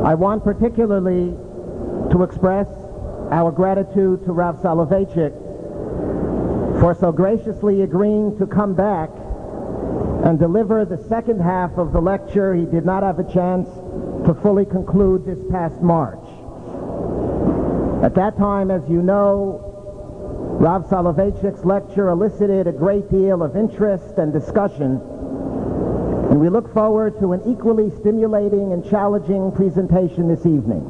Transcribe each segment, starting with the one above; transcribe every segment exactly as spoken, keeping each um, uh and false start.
I want particularly to express our gratitude to Rav Soloveitchik for so graciously agreeing to come back and deliver the second half of the lecture he did not have a chance to fully conclude this past March. At that time, as you know, Rav Soloveitchik's lecture elicited a great deal of interest and discussion, and we look forward to an equally stimulating and challenging presentation this evening.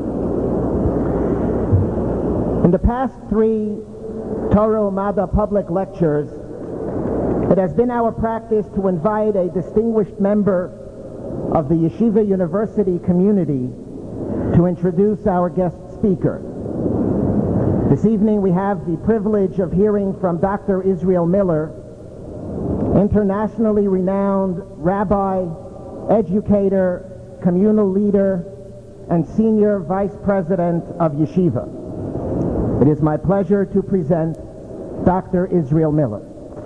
In the past three Torah Umada public lectures, it has been our practice to invite a distinguished member of the Yeshiva University community to introduce our guest speaker. This evening we have the privilege of hearing from Doctor Israel Miller, internationally renowned rabbi, educator, communal leader, and senior vice president of Yeshiva. It is my pleasure to present Doctor Israel Miller.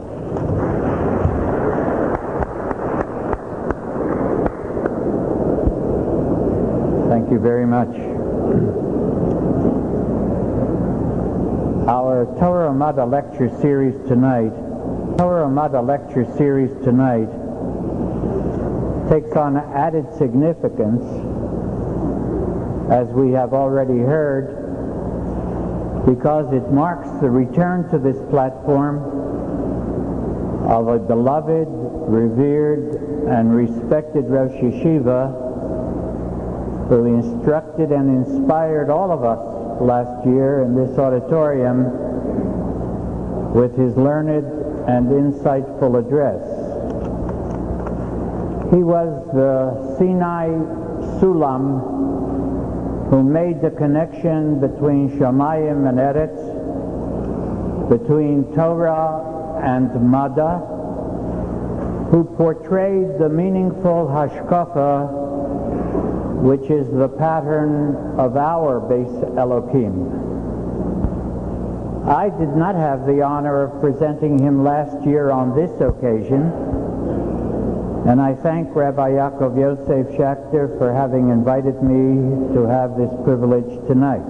Thank you very much. Our Torah Umada lecture series tonight, Torah Umada lecture series tonight takes on added significance, as we have already heard, because it marks the return to this platform of a beloved, revered, and respected Rosh Yeshiva who instructed and inspired all of us last year in this auditorium with his learned and insightful address. He was the Sinai Sulam who made the connection between Shamayim and Eretz, between Torah and Mada, who portrayed the meaningful Hashkafa, which is the pattern of our Beis Elohim. I did not have the honor of presenting him last year on this occasion, and I thank Rabbi Yaakov Yosef Schachter for having invited me to have this privilege tonight.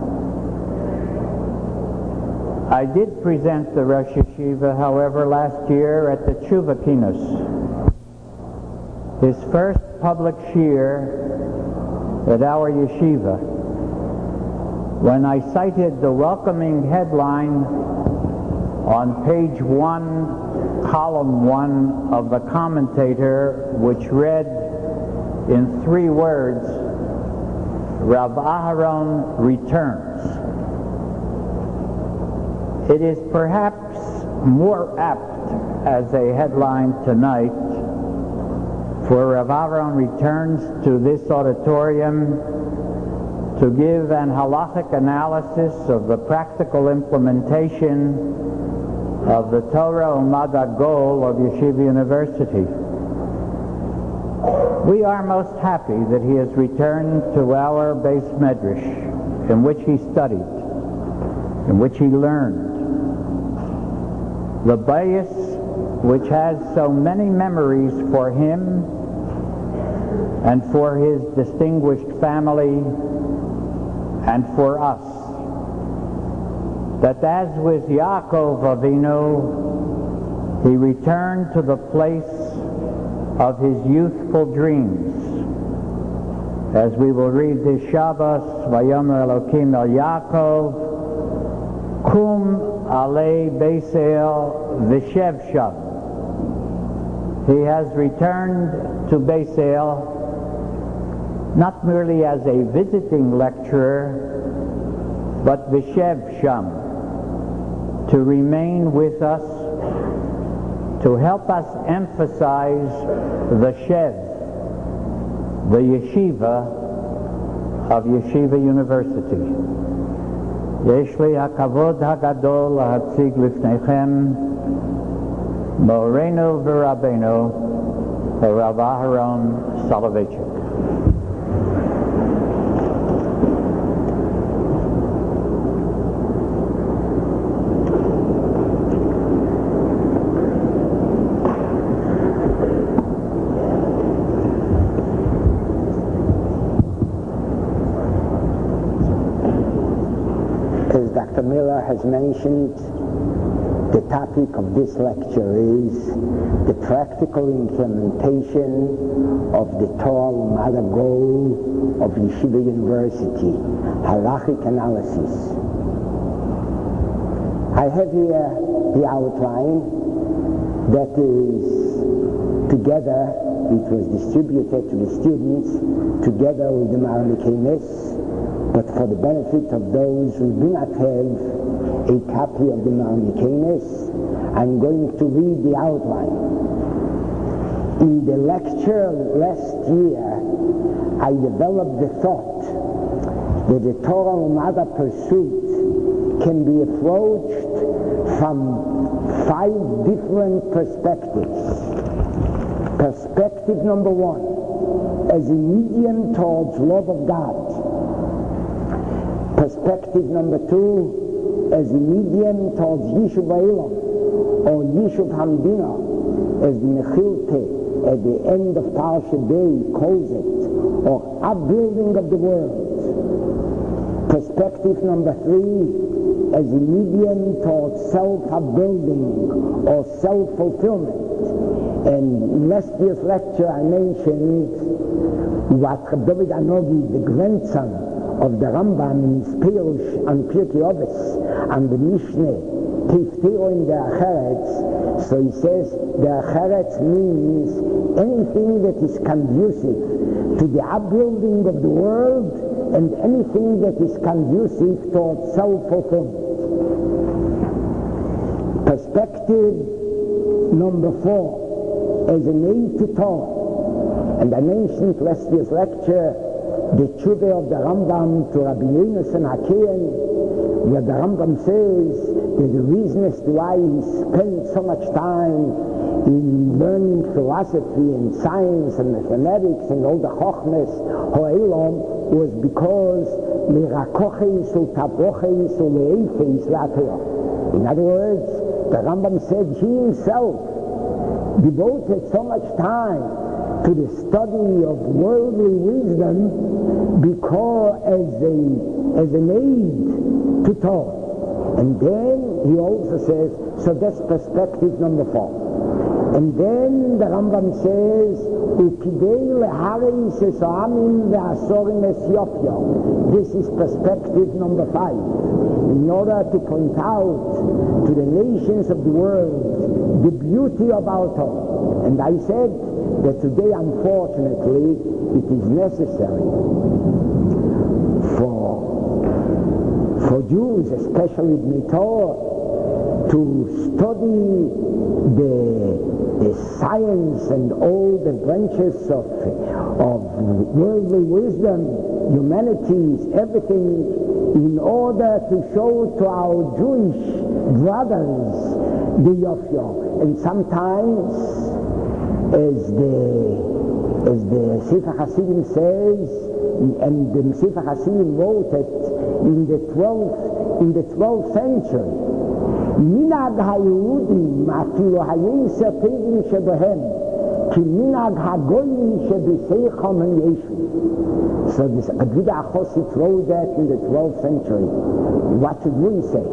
I did present the Rosh Yeshiva, however, last year at the Tshuva Kinos, his first public shiur at our yeshiva, when I cited the welcoming headline on page one, column one of the commentator, which read in three words, Rav Aharon returns. It is perhaps more apt as a headline tonight, for Rav Aharon returns to this auditorium to give an halachic analysis of the practical implementation of the Torah Umada goal of Yeshiva University. We are most happy that he has returned to our Beis Medrash, in which he studied, in which he learned. The Bayis, which has so many memories for him and for his distinguished family and for us, that as with Yaakov Avinu, he returned to the place of his youthful dreams. As we will read this Shabbos, Vayomer Elokim el Yaakov, Kum alei Beisel v'shev sham. He has returned to Beisel not merely as a visiting lecturer, but v'shev sham, to remain with us, to help us emphasize the shev, the yeshiva of Yeshiva University. Yesh li hakavod hagadol lahatzig lifneichem Moreno v'Rabbeinu, Rav Aharon Soloveitchik. mentioned, the topic of this lecture is the practical implementation of the Torah U'Madda goal of Yeshiva University, halachic analysis. I have here the outline that is together, it was distributed to the students together with the Ma'anikeinis, but for the benefit of those who do not have a copy of the Ma'anikeinis, I'm going to read the outline. In the lecture last year, I developed the thought that the Torah U'Madda pursuit can be approached from five different perspectives. Perspective number one, as a medium towards love of God. Perspective number two, as a medium towards Yishuv Ha'olam, or Yishuv Hamdina, as the Mechilte at the end of Parsha Day calls it, or upbuilding of the world. Perspective number three, as a medium towards self-upbuilding or self-fulfillment. And in last year's lecture I mentioned what Reb David Anogi, the grandson of the Rambam, in his Pirush on Pirkei Avos, and the Mishneh, Tiftiro in the Acheretz. So he says the Acheretz means anything that is conducive to the upbuilding of the world and anything that is conducive towards self-fulfillment. Perspective number four, as an aid to Torah. And I mentioned last year's lecture the tshuva of the Rambam to Rabbi Yonasan HaKohen, where the Rambam says that the reason as to why he spent so much time in learning philosophy and science and mathematics and all the chochmes ha'olam was because l'rakoches u'tabroches u'le'efes la'Torah. In other words, the Rambam said he himself devoted so much time to the study of worldly wisdom because as a as an aid to Torah. And then he also says, so that's perspective number four. And then the Rambam says, Ukidei lehareis es ha'amim ve'asorim es yofyo. This is perspective number five. In order to point out to the nations of the world the beauty of our Torah. And I said that today, unfortunately, it is necessary for for Jews, especially Bnei Torah, to study the, the science and all the branches of, of worldly wisdom, humanities, everything, in order to show to our Jewish brothers the Yofyo. And sometimes, as the as the Sefer Hasidim says, and the Sefer Hasidim wrote it in the twelfth in the twelfth century, Minag HaYehudim afilu hayeser tevim shebehem ki minag hagoyim shebeseicham yeshu. So this Agida Achosit wrote that in the twelfth century. What should we say?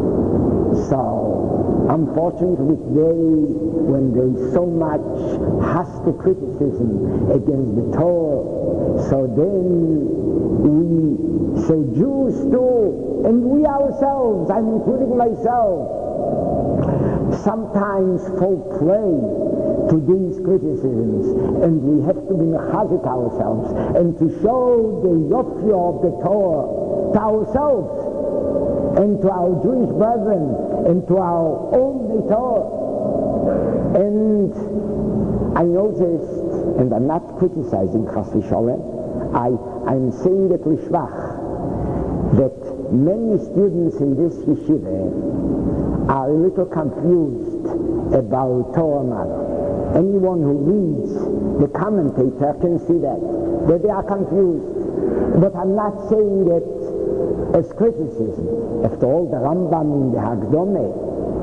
So, unfortunately today, when there is so much hostile criticism against the Torah, so then we, so Jews too, and we ourselves, I'm including myself, sometimes fall prey to these criticisms, and we have to be mechazik ourselves, and to show the yofyo of the Torah to ourselves, and to our Jewish brethren, and to our own Torah. And I noticed, and I'm not criticizing Chas v'Sholem, I, I'm saying it l'shvach, that many students in this yeshiva are a little confused about Torah U'Madda. Anyone who reads the commentator can see that, that they are confused. But I'm not saying it as criticism. After all, the Rambam in the Hagdome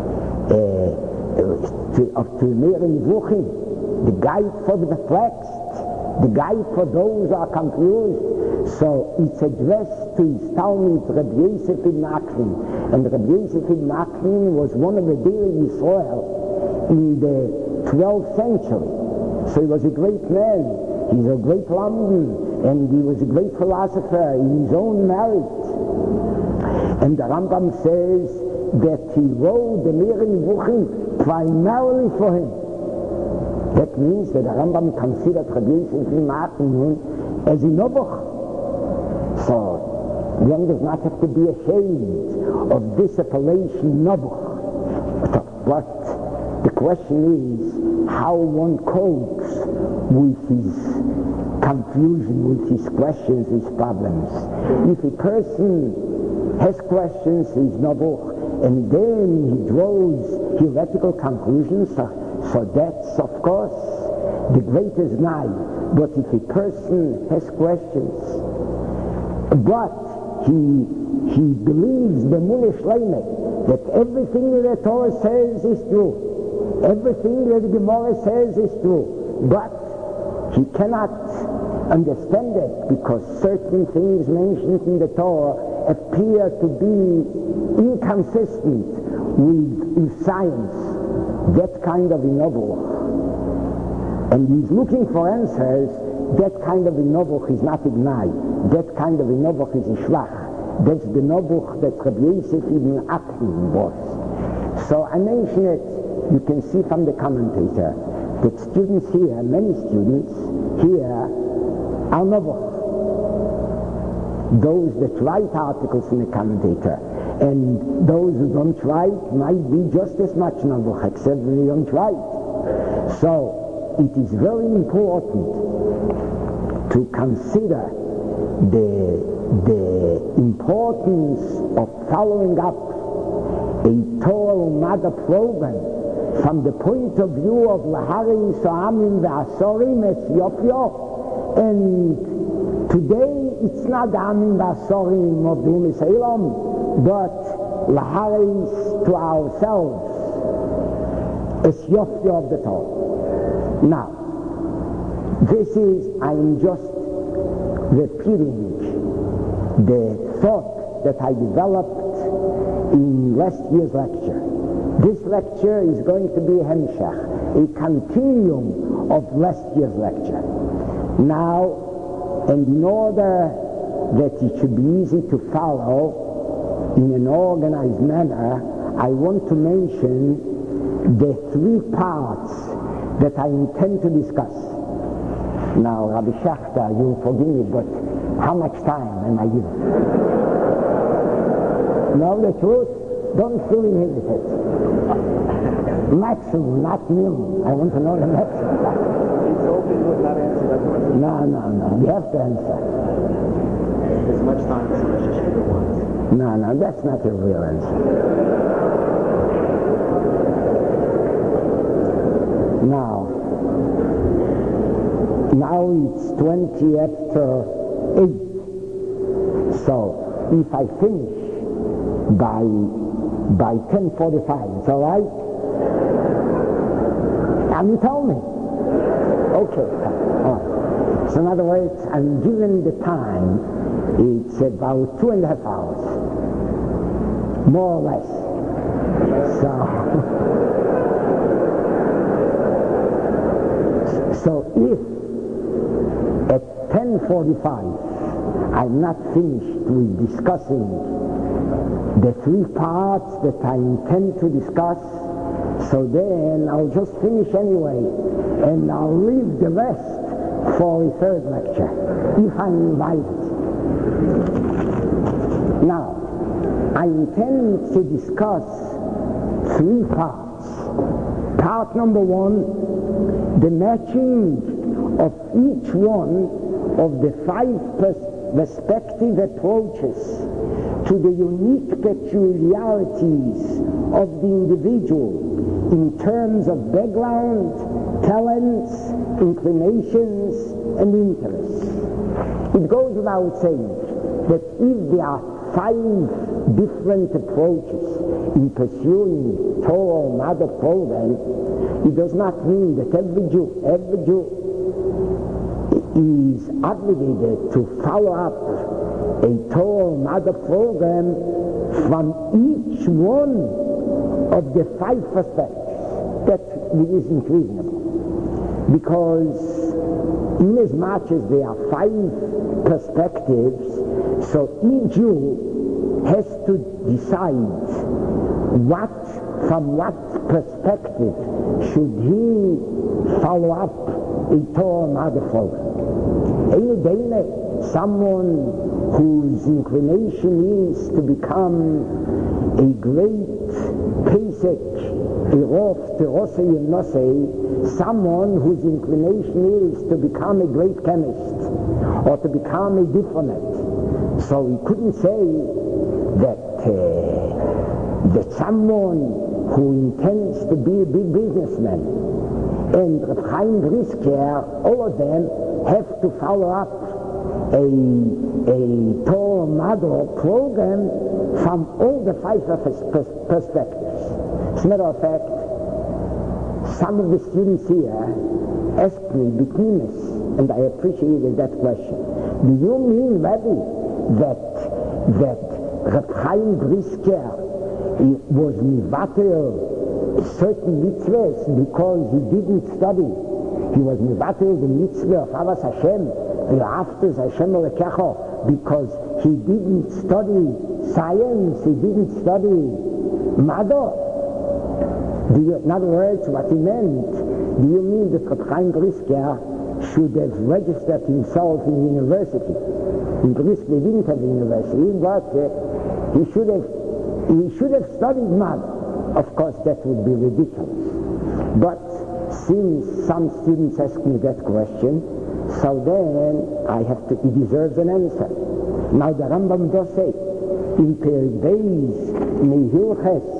uh, of Tilmei Nivuchim, the guide for the perplexed, the guide for those who are confused. So it's addressed to his Talmud, Rabbi Yosef ibn Aklin. And Rabbi Yosef ibn Aklin was one of the Deir Yisrael in the twelfth century. So he was a great man. He's a great Lamdan, and he was a great philosopher in his own merit. And the Rambam says that he wrote the Meir Nevuchim primarily for him. That means that the Rambam considered Rabbi Yosef ibn Aklin as a Nobuch. So one does not have to be ashamed of this appellation Nobuch. But the question is how one copes with his confusion, with his questions, his problems. If a person has questions, he's Nobuch, and then he draws theoretical conclusions, so, so that's of course the greatest Nai. But if a person has questions, but he he believes the Munich Shleimah, that everything that the Torah says is true, everything that the Gemara says is true, but he cannot understand it because certain things mentioned in the Torah appear to be inconsistent with, with science. That kind of Nobuch. And he's looking for answers. That kind of Nobuch is not Ignai. That kind of Nobuch is a Shvach. That's the Nobuch that Rabbi Yosef ibn Aklin was. So I mention it, you can see from the commentator, that students here, many students here, are Nobuch. Those that write articles in the commentator, and those who don't write might be just as much Nobuch, except they don't write. So it is very important to consider the, the importance of following up a Torah Ummah program from the point of view of Lahari So'amim Ve'asorim Es Yop Yop. And today it's not the Amim Ve'asorim of the Umis Elam, but Laharis to ourselves Es Yop Yop of the Torah. Now, this is, I'm just repeating the thought that I developed in last year's lecture. This lecture is going to be a hemshach, a continuum of last year's lecture. Now, and in order that it should be easy to follow in an organized manner, I want to mention the three parts that I intend to discuss. Now, Rabbi Shachta, you'll forgive me, but how much time am I given? No, the truth, don't feel inhibited. Maximum, not minimum. I want to know the maximum. It's open, but not answer that question. No, no, no. You have to answer. As much time as Rosh Hashanah wants. No, no, that's not a real answer. Now, now it's twenty after eight. So, if I finish by by ten forty-five, it's all right? And you tell me. Okay. Oh. So in other words, I'm given the time. It's about two and a half hours, more or less. So, so if at ten forty-five I'm not finished with discussing the three parts that I intend to discuss, so then I'll just finish anyway, and I'll leave the rest for a third lecture, if I'm invited. Now, I intend to discuss three parts. Part number one, the matching of each one of the five respective approaches to the unique peculiarities of the individual in terms of background, talents, inclinations, and interests. It goes without saying that if there are five different approaches in pursuing Torah or Mother program, it does not mean that every Jew, every Jew is obligated to follow up a Torah Mother program from each one of the five perspectives. That isn't reasonable. Because in as much as there are five perspectives, so each Jew has to decide what, from what perspective should he follow up a Torah Mother program. Someone whose inclination is to become a great Pesach, a Rof, Terosei and Nosei, someone whose inclination is to become a great chemist or to become a diplomat. So we couldn't say that uh, that someone who intends to be a big businessman and Reb Chaim Brisker, all of them have to follow up a, a Torah Mother program from all the five pers- perspectives. As a matter of fact, some of the students here asked me between us, and I appreciated that question. Do you mean, Rabbi, that that Reb Chaim Brisker was mivatel certain mitzvahs because he didn't study? He was mivatel the mitzvah of Avas Hashem, after Hashem Elokecho, because he didn't study science, he didn't study Mado. Do you, in other words, what he meant, do you mean that Reb Chaim Brisker should have registered himself in university? In Brisker he didn't have a university, but uh, he should have he should have studied Mado. Of course, that would be ridiculous. But since some students ask me that question, so then I have to, he deserves an answer. Now the Rambam does say, in Perek Beis Mehilches,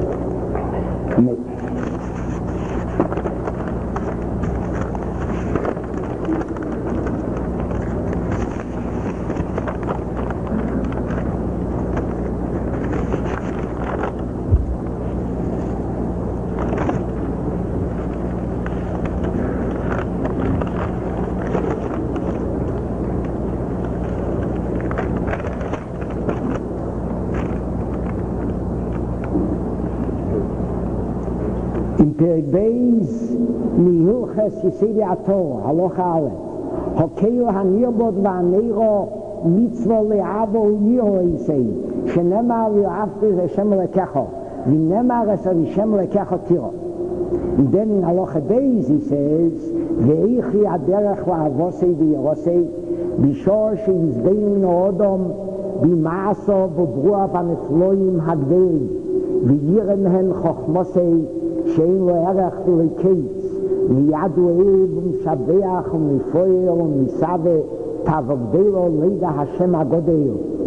Perek Beis Mehilches Yesedi HaTorah, Halacha Aleph. Hokeil hanirbod v'aneiro mitzvah le'avo u'yiro yisei, shenemar v'yavtu Hashem Elokecho, v'nemar es Hashem Elokecho tiro. And then in Halacha Beis he says, Ve'eichi aderech la'avosei v'yirosei, b'shor she'yizbein o'odom, b'ma'aso v'bruah v'nefloim hagdei, v'yirem hen chochmosei, שאין לו ערך ולקיץ, מיד הוא אוהב ומשבח ומפואר ומסווה, תעבודו לידע השם הגודל.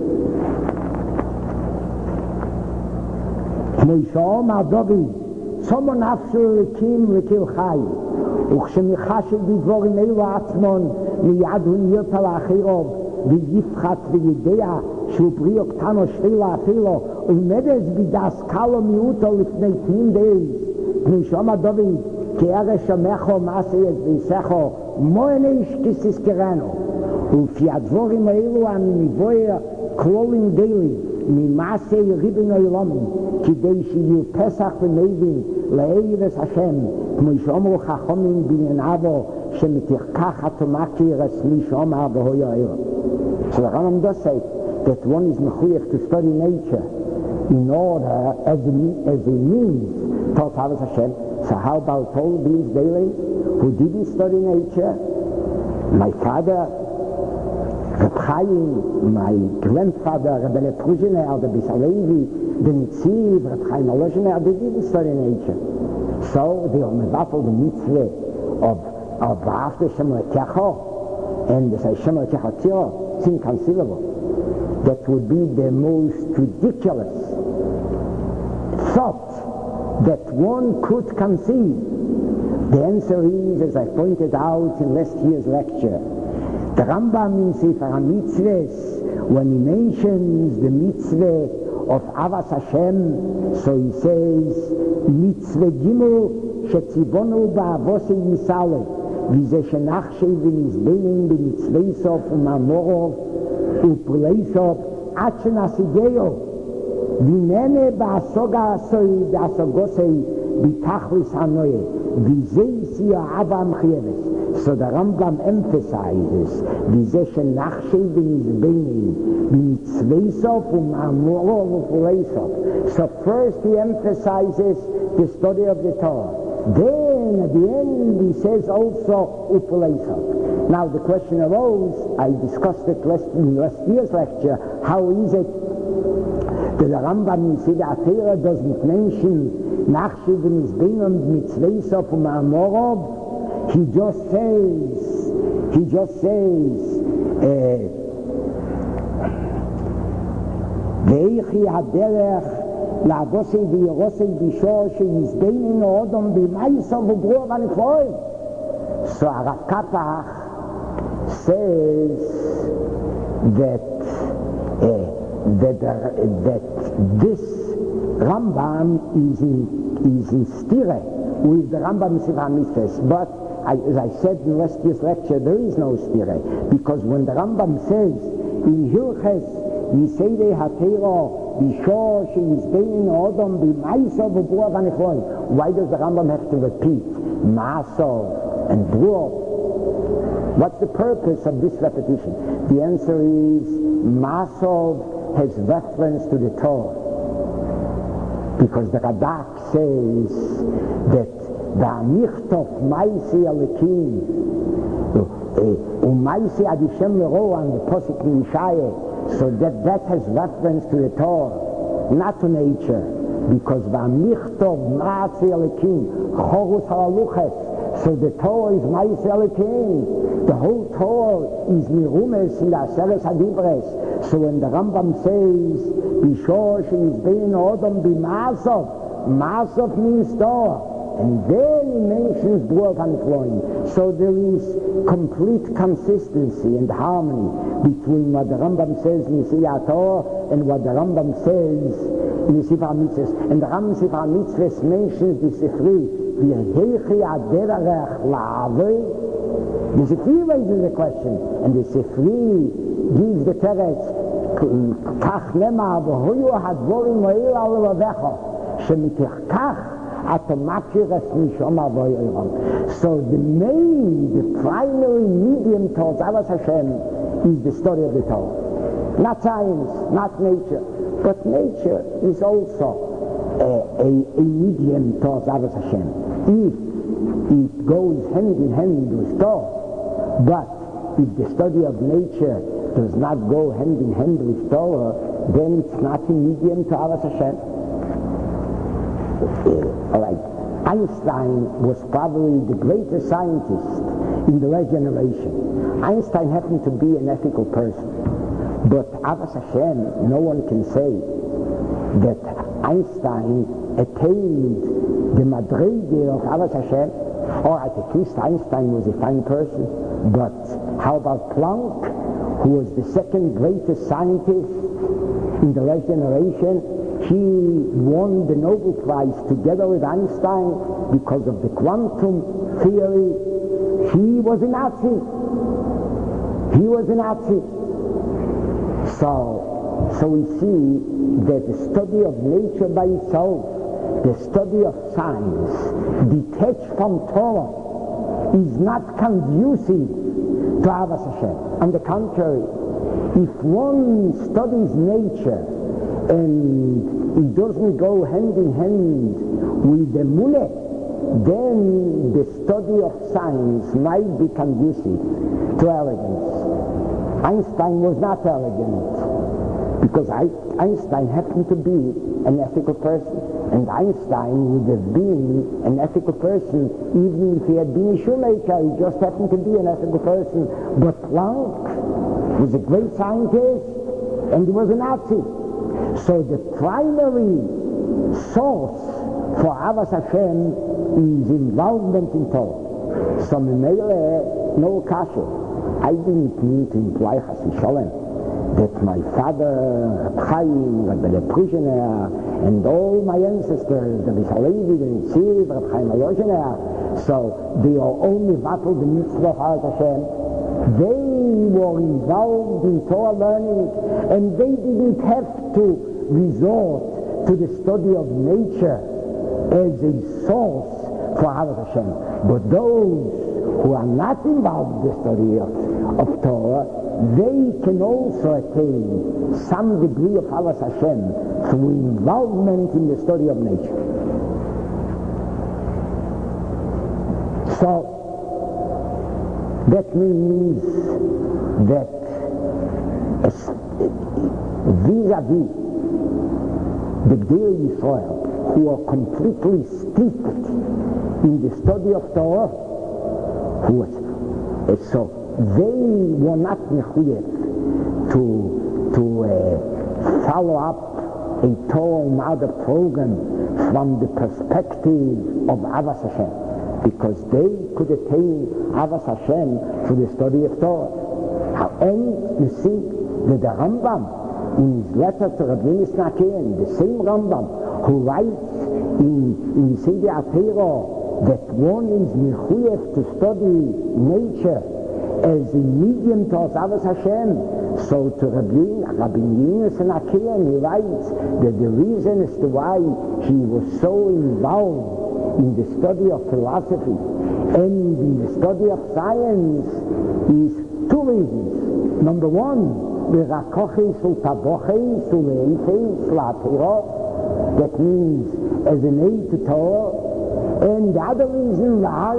כמו שאומר דוד, צומו נפשו לקים לקיל חי, וכשמחשב בדבורים אלו עצמון, מיד הוא נרתע לאחירוב, ויפחת וידע שהוא בריאו קטנו שתילה אפילו, ומדס בידס קלו מיעוטו לפני תמים דייז, נשמה דוד, כי הרי שמחו מעשה יש ביסחו, מויניש כסיס קרנו. ולפי הדבורים האלו אני מבואר כלולים דלי, ממעשה ריבן העולמים, כדי שיהיו פסח ונבין לערס השם, כמו שאומרו חכמים בעניין אבו, שמתרקח התומקי רסמי שאומר בהוי הערב. So the Rambam does say that one is mechuyev to study nature in order as a, as a means taught Havas Hashem. So how about all these daily who didn't study nature? My father, Reb Chaim, my grandfather, Rebbe Pruzhiner, the Bisalevi, the Nitziv, Reb Chaim Olozhiner, they didn't study nature. So they were mevatel the mitzvah of of V'after Hashem Elokecho and the Hashem Elokecho Tiro. It's inconceivable. That would be the most ridiculous thought that one could conceive. The answer is, as I pointed out in last year's lecture, the Rambam in Sefer HaMitzvahs, when he mentions the mitzvah of Avas Hashem, so he says, mitzvah gimel shetzivonu ba'avosei yisale, wie sie schon nachschreiben ist Benin, bin ich Zweisov und Marmorov und Puleisov, Atschen Asigeo, wie nenne Basoga Asoi, Basogosei, Bitachlis Hanoye, wie sie sie ja Avam Chieves. So the Rambam emphasizes, wie sie schon nachschreiben ist Benin, bin ich Zweisov und Marmorov und Puleisov. So first he emphasizes the study of the Torah. Then at the end he says also Upuleisov. Now the question arose, I discussed it last, in last year's lecture, how is it that the Rambam in Sida Atera doesn't mention Nachshiven is Benon Mitzveisov and Ma'amorov? He just says, he just says, Ve'echi haderech לעבוסי וירוסי בישור שיזבני נעודם במייסו וברור ונפלואים. So Rav Kapach says that, uh, that, uh, that this Rambam is in, is in stire with the Rambam Sifra Mitzvahs, but I, as I said in last year's lecture, there is no stire, because when the Rambam says in Hilches Yisei HaTeiro Bishor she'izbein odom b'maisov u'bruach ha'nechloim. Why does the Rambam have to repeat Masov and Bruach? What's the purpose of this repetition? The answer is Masov has reference to the Torah, because the Radak says that the Amichtov Maisi Alekim u'Maisi Adishem Lero and the Posik Yishayah. So that that has reference to the Torah, not to nature, because v'amichtov ma'atzi elikim chorus halaluches. So the Torah is ma'atzi elikim. The whole Torah is mirumes in the Aseres Hadibres. So when the Rambam says bishor she'izbein odom b'ma'asov, ma'asov means Torah. And then he mentions Bruach HaNefloim. So there is complete consistency and harmony between what the Rambam says in Siyat Torah and what the Rambam says in the Sifra Mitzvahs. And the Rambam Sifra Mitzvahs mentions the Sifri, V'yehechi aderech la'avei. The Sifri raises the question, and the Sifri gives the teretz, Kach lemar v'hoyu hadvorim v'eil al ravecha, shemitech kach so the main, the primary medium towards Avas Hashem is the study of the Torah. Not science, not nature, but nature is also a, a, a medium towards Avas Hashem. If it goes hand in hand with Torah, but if the study of nature does not go hand in hand with Torah, then it's not a medium to Avas Hashem. All right. Einstein was probably the greatest scientist in the last generation. Einstein happened to be an ethical person. But Avas Hashem, no one can say that Einstein attained the madrege of Avas Hashem, or at least Einstein was a fine person. But how about Planck, who was the second greatest scientist in the last generation? He won the Nobel Prize together with Einstein because of the quantum theory. He was a Nazi. He was a Nazi. So, so we see that the study of nature by itself, the study of science, detached from Torah, is not conducive to Avas Hashem. On the contrary, if one studies nature and it doesn't go hand in hand with the muleh, then the study of science might be conducive to arrogance. Einstein was not arrogant, because I, Einstein happened to be an ethical person, and Einstein would have been an ethical person even if he had been a shoemaker. He just happened to be an ethical person. But Planck was a great scientist, and he was a Nazi. So the primary source for Avas Hashem is involvement in Torah. So Memele, no kasha. I didn't mean to imply Chas v'Sholem that my father, Reb Chaim, Reb Prisoner, and all my ancestors, the Mishalevi, the Nitziv, Reb Chaim Aloshener, so they are only battled the mitzvah of Haaretz Hashem. They were involved in Torah learning, and they didn't have to resort to the study of nature as a source for Haaretz Hashem. But those who are not involved in the study of, of Torah, they can also attain some degree of Haaretz Hashem through involvement in the study of nature. So, that means that vis-a-vis the Gdei Yisrael, who are completely steeped in the study of Torah, who was, so they were not mechuyev to, to uh, follow up a Torah U'Ma'adah program from the perspective of Avas Hashem, because they could attain Avas Hashem through the study of Torah. And you see that the Rambam, in his letter to Rabbi Nisnaken, the same Rambam who writes in, in Yisei Atero that one is mechuyev to study nature as a medium towards Avas Hashem. So to Rabbi, Rabbi Nisnaken, he writes that the reason as to why he was so involved in the study of philosophy and in the study of science is two reasons. Number one, that means as an aid to Torah. And the other reason,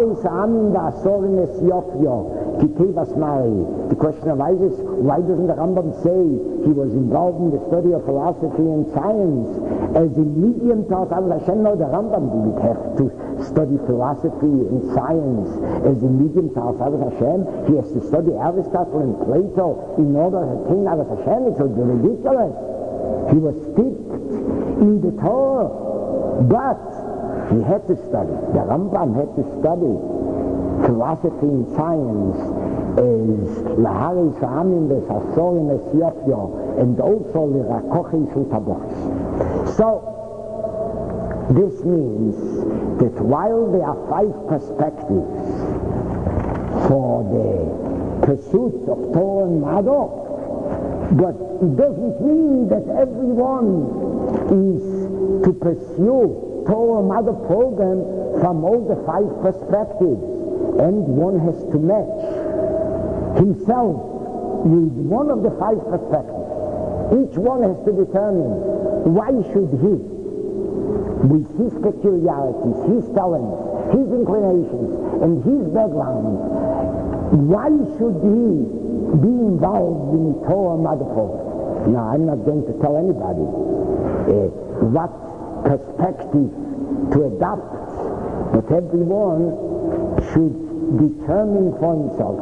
the question arises, why doesn't the Rambam say he was involved in the study of philosophy and science as a medium to Hashem? No, the Rambam didn't have to study philosophy and science as a medium to Hashem. He has to study Aristotle and Plato in order to attain Hashem. It would be ridiculous. He was steeped in the Torah, but he had to study. The Rambam had to study philosophy and science as Lahari Sa'amim Besasorim Esyofyo and also Lirakochi Sutabochis. So, this means that while there are five perspectives for the pursuit of Torah and Ma'adah, but it doesn't mean that everyone is to pursue Torah and Ma'adah program from all the five perspectives, and one has to match himself with one of the five perspectives. Each one has to determine why should he, with his peculiarities, his talents, his inclinations, and his background, why should he be involved in Torah and Ma'adah program? Now, I'm not going to tell anybody uh, what perspective to adopt, but everyone should determine for himself.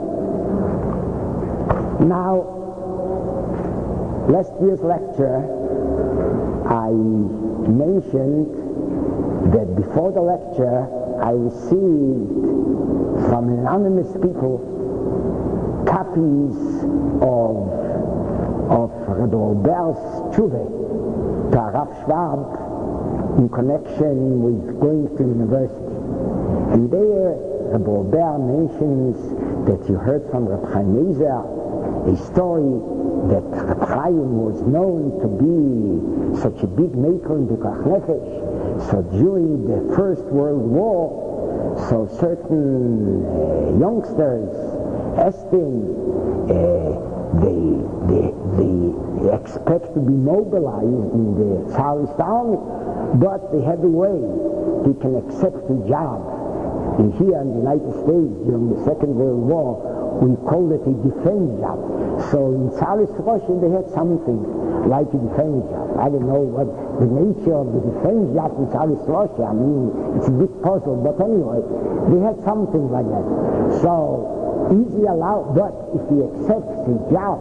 Now, last year's lecture, I mentioned that before the lecture, I received from anonymous people copies of of Rebbe Robert's Tshuva to Rav Schwab in connection with going to university. And there, Rebbe Robert mentions that he heard from Reb Chaim Mezer a story that Reb Chaim was known to be such a big maker in Pikuach Nefesh. So during the First World War, so certain uh, youngsters asked him, uh, they, they, they expect to be mobilized in the Tsarist army, but they have a way he can accept a job. And here in the United States during the Second World War, we called it a defense job. So in Tsarist Russia they had something like a defense job. I don't know what the nature of the defense job in Tsarist Russia. I mean, it's a big puzzle, but anyway, they had something like that. So easy allowed, but if he accepts a job,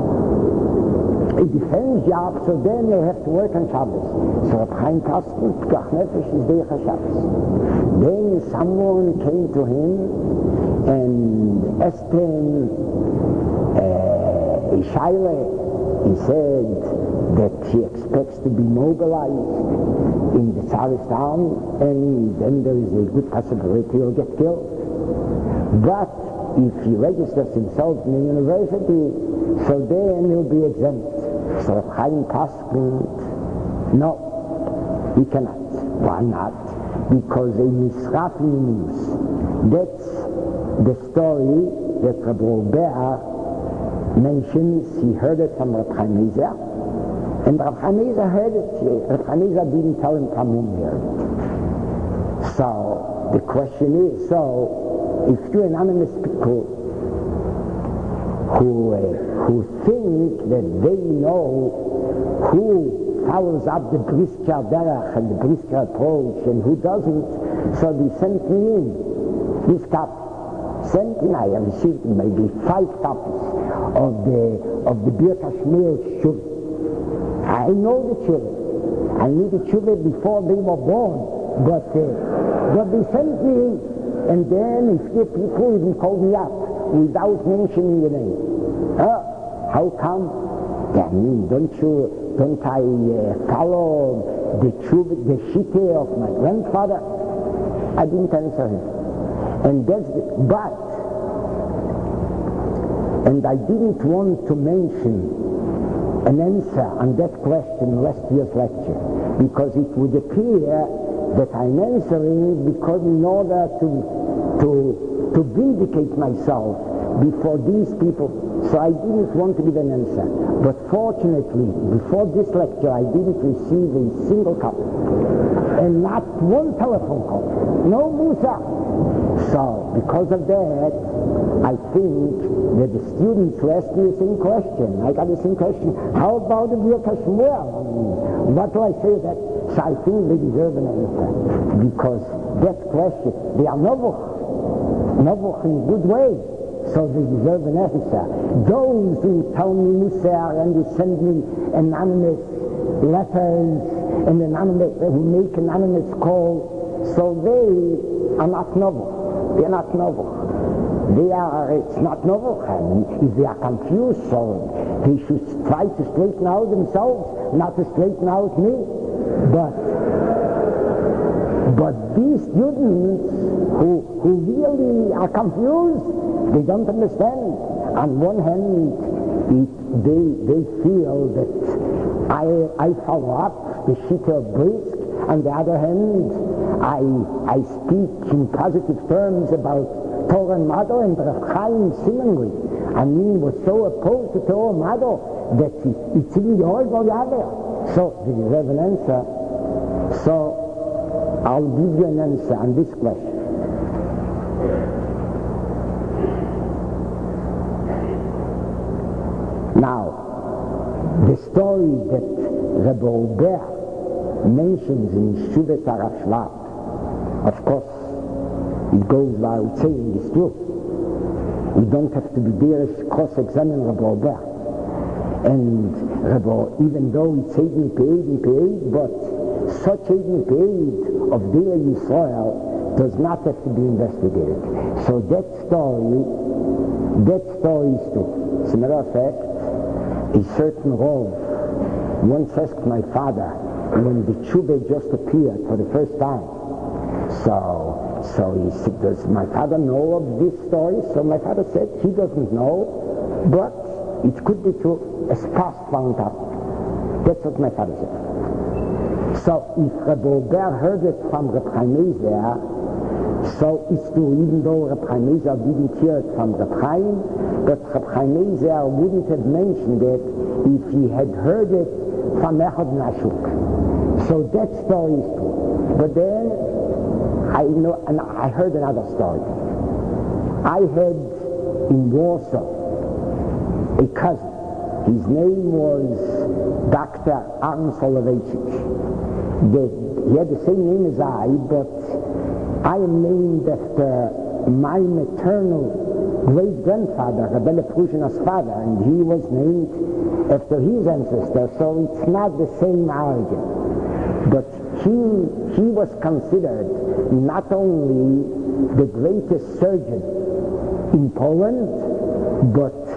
a defense job, so then they have to work on Shabbos. So Reb Chaim Kasten, Pikuach Nefesh is Derech HaShabbos. Then someone came to him and asked him uh, a shaila. He said, that he expects to be mobilized in the Tsarist army, and then there is a good possibility he'll get killed. But if he registers himself in a university, so then he'll be exempt. So Reb Chaim Paskin, no, he cannot. Why not? Because a Misrafi news. That's the story that Reb Robert mentions. He heard it from Reb Chaim Ezer, and Reb Chaim Ezer heard it. Reb Chaim Ezer didn't tell him from whom he heard it. So the question is, so if you anonymous people who uh, who think that they know who follows up the Brisker Derech and the Brisker approach and who doesn't, so they sent me in this copy. Sent in, I have received maybe five copies of the of the Birkas Meir Tshuva. I know the Tshuva. I knew the Tshuva before they were born, but uh, but they sent me in, and then a few people even called me up without mentioning the name. Huh? How come? I mean, don't you, don't I uh, follow the tshuva, the shitte of my grandfather? I didn't answer him. And that's the, but, and I didn't want to mention an answer on that question in last year's lecture, because it would appear that I'm answering because in order to, to, to vindicate myself before these people. So I didn't want to give an answer. But fortunately, before this lecture, I didn't receive a single copy. And not one telephone call. No Musa. So, because of that, I think that the students who asked me the same question, I got the same question, how about the Birkas Meir? What do I say that? So I think they deserve an answer. Because that question, they are novuch. Novuch in a good way. So they deserve an answer. Those who tell me Musar and who send me anonymous letters and anonymous, who make anonymous calls, so they are not novel. They are not novel. They are, it's not novel. And if they are confused, so they should try to straighten out themselves, not to straighten out me. But But these students who, who really are confused, they don't understand. On one hand, it, they, they feel that I, I follow up the Shitta of Brisk. On the other hand, I, I speak in positive terms about Torah and Mado, and Rav Chaim seemingly, I mean, was so opposed to Torah and Mado that it, it's in the old or the other. So, they deserve an answer. So, I'll give you an answer on this question. Now, the story that Rebbe Robert mentions in Shuvet Arav Shvab, of course, it goes without saying it's true. We don't have to be there to cross-examine Rebbe Robert. And Rebbe, even though it's Eid Mipeid, Mipeid, but such Eid Mipeid of Dila Yisrael does not have to be investigated. So that story, that story is true. As a matter of fact, a certain Rov once asked my father when the Tshuva just appeared for the first time. So, so he said, does my father know of this story? So my father said he doesn't know, but it could be true, as past found out. That's what my father said. So if Rebbe Robert heard it from Reb Chaim Ezer, so it's true, even though Reb Chaim Ezer didn't hear it from Reb Chaim, but Reb Chaim Ezer wouldn't have mentioned it if he had heard it from Echad Nashuk. So that story is true. But then, I know, and I heard another story. I had in Warsaw a cousin. His name was Doctor Aaron Soloveitchik. He had the same name as I, but I am named after my maternal great-grandfather, Rebbe Prushin's father, and he was named after his ancestor, so it's not the same origin. But he, he was considered not only the greatest surgeon in Poland, but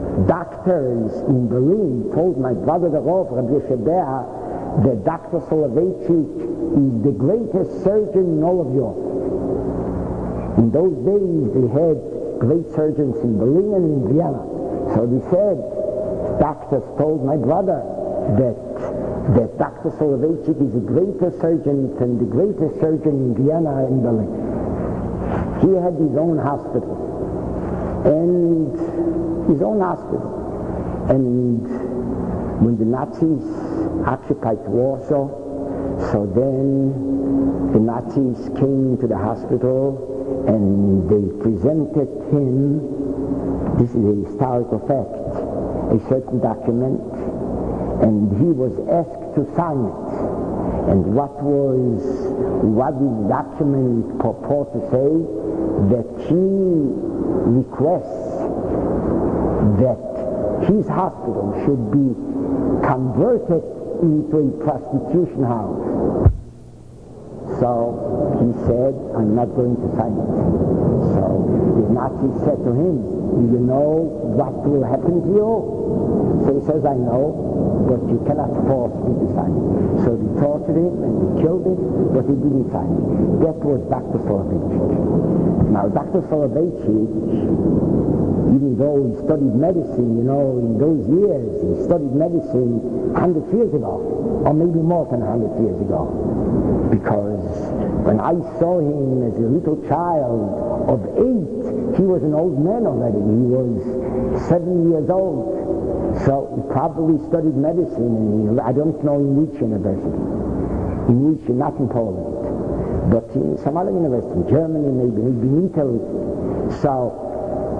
doctors in Berlin told my brother the Rav, Rabbi Yoshe Ber, that Doctor Soloveitchik is the greatest surgeon in all of Europe. In those days, they had great surgeons in Berlin and in Vienna. So they said, doctors told my brother that that Doctor Soloveitchik is the greatest surgeon and the greatest surgeon in Vienna and Berlin. He had his own hospital. And his own hospital. And when the Nazis occupied Warsaw, so then the Nazis came to the hospital and they presented him, this is a historical fact, a certain document, and he was asked to sign it. And what was, what did the document purport to say? That he requests that his hospital should be converted into a prostitution house. So he said, I'm not going to sign it. So the Nazis said to him, do you know what will happen to you? So he says, I know, but you cannot force me to sign it. So they tortured him and they killed him, but he didn't sign it. That was Doctor Soloveitchik. Now Doctor Soloveitchik, even though he studied medicine, you know, in those years, he studied medicine one hundred years ago, or maybe more than one hundred years ago. Because when I saw him as a little child of eight, he was an old man already. He was seven years old. So he probably studied medicine, and he, I don't know in which university. In which, not in Poland, but in some other university, in Germany, maybe, maybe in Italy. So,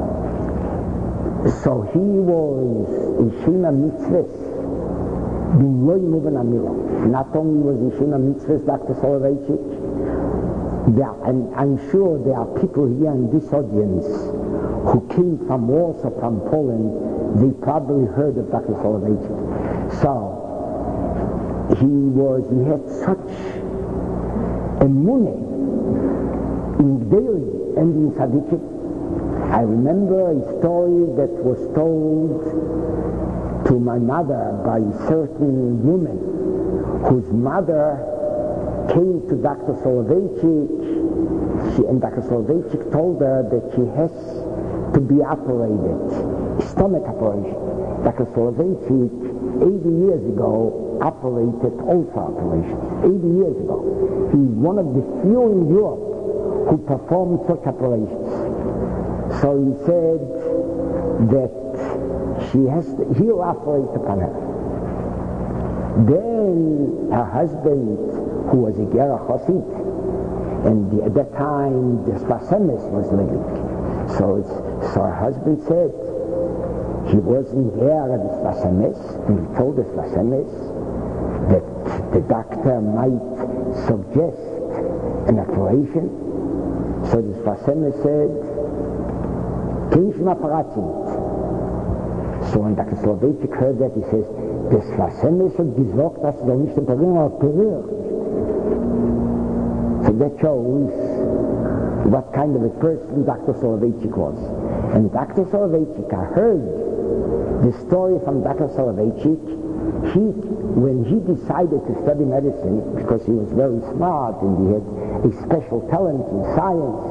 so he was a Shema Mitzvahs, not only was he Shema Mitzvahs, Doctor Soloveitchik, there, and I'm sure there are people here in this audience who came from Warsaw, from Poland. They probably heard of Doctor Soloveitchik. So he was, he had such a money in daily and in tzaddikim. I remember a story that was told to my mother by a certain woman whose mother came to Doctor Soloveitchik, she, and Doctor Soloveitchik told her that she has to be operated, stomach operation. Doctor Soloveitchik, eighty years ago, operated ulcer operation. eighty years ago. He's one of the few in Europe who performed such operations. So he said that she has to, he'll operate upon her. Then her husband, who was a Gera Chosid, and the, at that time the Sfasemis was living. So, it's, so her husband said he wasn't there at the Sfasemis, and he told the Sfasemis that the doctor might suggest an operation. So the Sfasemis said, "Kein Apparat." So when Doctor Soloveitchik heard that, he says, das Sfasemis hat gesagt, dass er nicht operiert. So that shows what kind of a person Doctor Soloveitchik was. And Doctor Soloveitchik, I heard the story from Doctor Soloveitchik. He, when he decided to study medicine, because he was very smart and he had a special talent in science,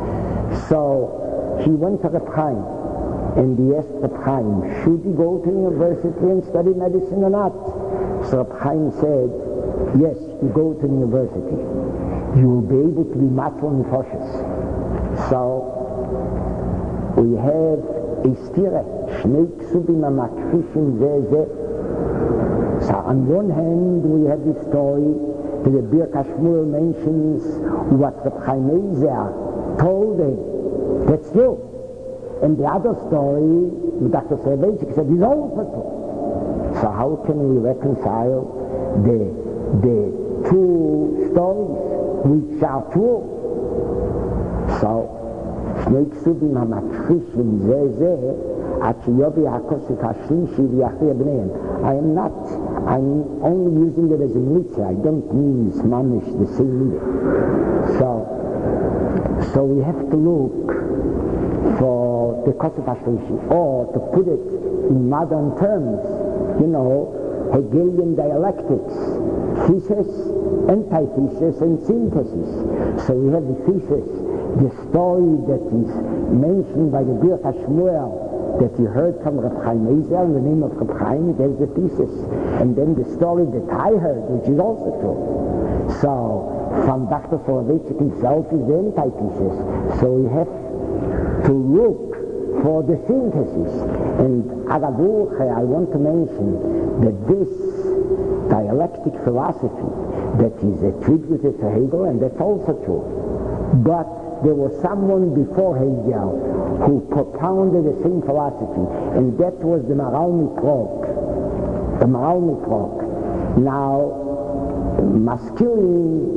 so he went to Reb Chaim and he asked Reb Chaim, should he go to university and study medicine or not? So Reb Chaim said, yes, you go to university. You will be able to be matzal and foshes. So we have a stira, shnei ksubim amakfishim zeh zeh. So on one hand we have this story that the Birkas Shmuel mentions what Reb Chaim Ezer told him. That's true. And the other story, Doctor Soloveitchik said, is all people. So how can we reconcile the the two stories which are true? So, Shnei Ksubim HaMatchishim Zeh Zeh Ad Sheyobi HaKosik HaShlishi V'Yachriya B'neihem. I am not, I'm only using it as a mitzvah. I don't mean it's mamish the same either. So, so we have to look for the Kosik HaShlishi, or to put it in modern terms, you know, Hegelian dialectics, thesis, antithesis, and synthesis. So we have the thesis, the story that is mentioned by the Birkas Shmuel that you heard from Reb Chaim Ezer in the name of Reb Chaim, there's the thesis. And then the story that I heard, which is also true. So from Doctor Soloveitchik himself is the antithesis. So we have to look for the synthesis. And Agavuche, I want to mention that this dialectic philosophy that is attributed to Hegel, and that's also true. But there was someone before Hegel who propounded the same philosophy, and that was the Maharal Miprog. The Maharal Miprog. Now, Maskilim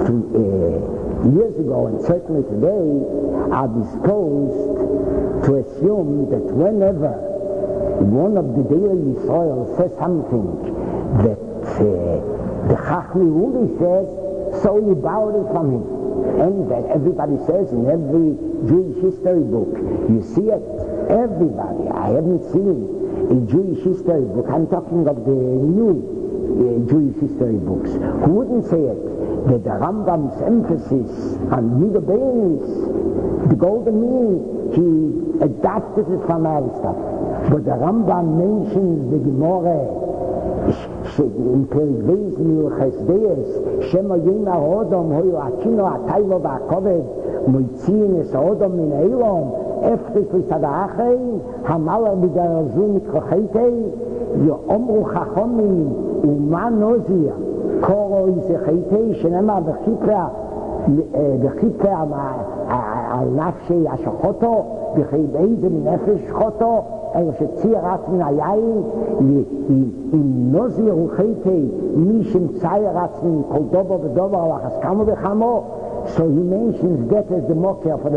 uh, years ago, and certainly today, are disposed to assume that whenever one of the daily Yisrael says something that uh, the Chachmi Uli says, so you borrowed it from him. And that everybody says in every Jewish history book. You see it, everybody. I haven't seen a Jewish history book. I'm talking of the new uh, Jewish history books. Who wouldn't say it? That the Rambam's emphasis on Yudabenis, the golden mean, he adapted it from Aristotle. But the Rambam mentions the Gemara in Perik Beis Milchas Deis, Shema Yena Odom Hoyu Achino Ataylo V'Akoved Moitziin Es Odom Min Eilom Eftis L'Sada'achein Hamalar B'Darazun Mikrocheitei Yomru Chachomim Uma Nozir Koro Yisecheitei Shenema V'Chipra V'Chipra Al Nafshei Ashochoto V'Chibeize Min Nefesh Choto אלא שציר רץ מן היין עם נוזיר וחייטי מי שמצאי רץ מן כל דובר ודובר על החסכמו וחמו. So he mentions that as the mocker for the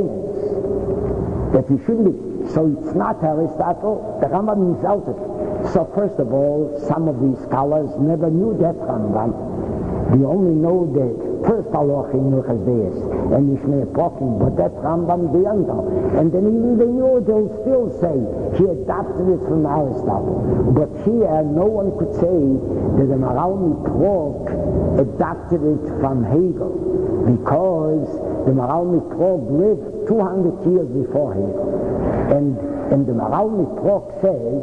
Darabanis, that he should be. So it's not Aristotle, the Rambam insulted. So first of all, some of these scholars never knew that Rambam. They only know the first halacha in Milchas Deis and Yishmei Pokim, but that Rambam they don't know. And then even they knew, they'll still say he adapted it from Aristotle. But here, no one could say that the Maharal Miprog adapted it from Hegel, because the Maharal Miprog lived two hundred years before Hegel. And, and the Maharal Miprog says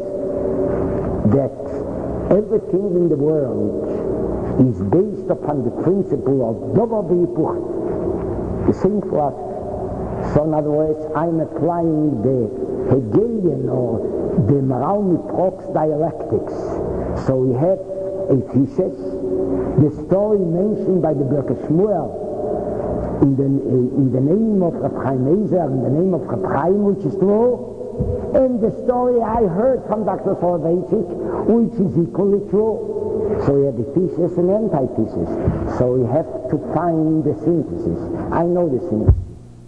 that everything in the world is based upon the principle of Dover B'Hipuch, the same philosophy. So in other words, I'm applying the Hegelian or the Maharal Miprog's dialectics. So we have a thesis, the story mentioned by the Birkas Shmuel in the, in the name of Reb Chaim Ezer, in the name of Reb Chaim, which is true, and the story I heard from Doctor Soloveitchik, which is equally true. So we have the thesis and antithesis. So we have to find the synthesis. I know the synthesis.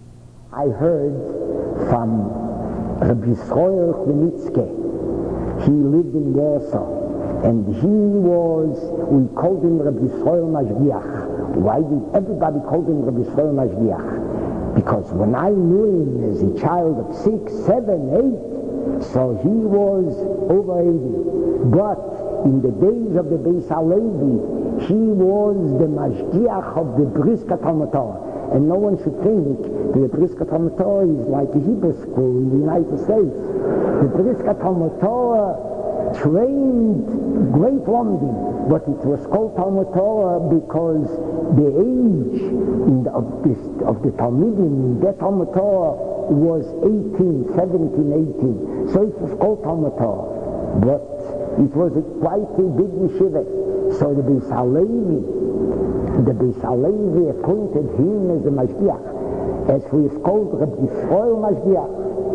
I heard from Rabbi Yisroel Chmielnicki. He lived in Warsaw, and he was, we called him Rabbi Yisroel Mashgiach. Why did everybody call him Rabbi Yisroel Mashgiach? Because when I knew him as a child of six, seven, eight, so he was over eighty. But in the days of the Beis HaLevi, he was the Mashgiach of the Briskat HaMatorah. And no one should think that the Briskat HaMatorah is like a Hebrew school in the United States. The Briskat HaMatorah trained great Lomdim, but it was called Talmud Torah because the age in the, of, this, of the Talmudim in that Talmud Torah was eighteen, seventeen, eighteen. So it was called Talmud Torah. But it was a quite a big yeshiva. So the Beis HaLevi, the Beis HaLevi appointed him as a Mashgiach, as he is called Rabbi Yisroel Mashgiach.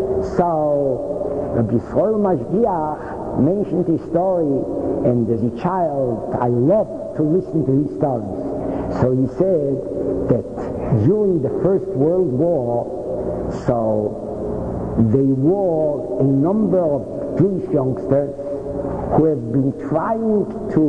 So Rabbi Yisroel Mashgiach mentioned his story, and as a child I loved to listen to his stories. So he said that during the First World War, so they were a number of Jewish youngsters who have been trying to